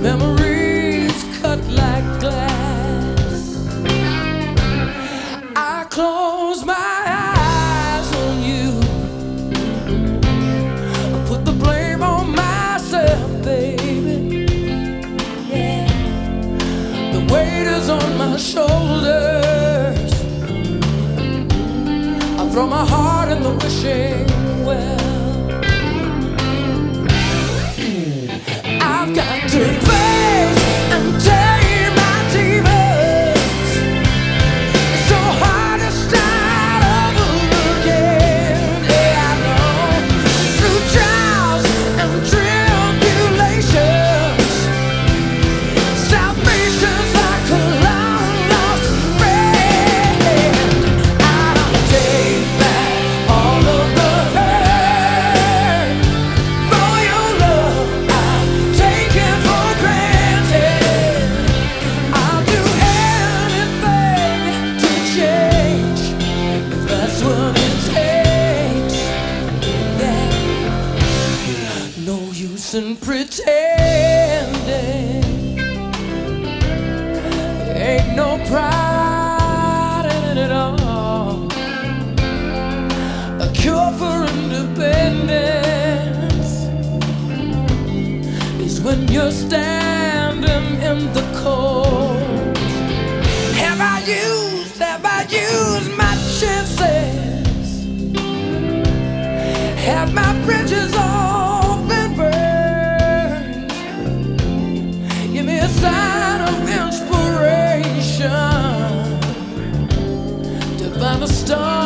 Memories cut like glass. I close my eyes on you. I put the blame on myself, baby. Yeah. The weight is on my shoulders. I throw my heart in the wishing well. I've got to face and tame my demons. It's so hard to start over again. Yeah, I know. Through trials and tribulations, salvation's like a long lost friend. I'll take back all of the hurt for your love. I'll take it for granted. I'll do anything to change if that's what it takes. Yeah. No use in pretending. Ain't no pride in it at all. A cure for independence is when you're standing in the cold. Have I used my chances? Have my bridges all been burned? Give me a sign of inspiration to find a star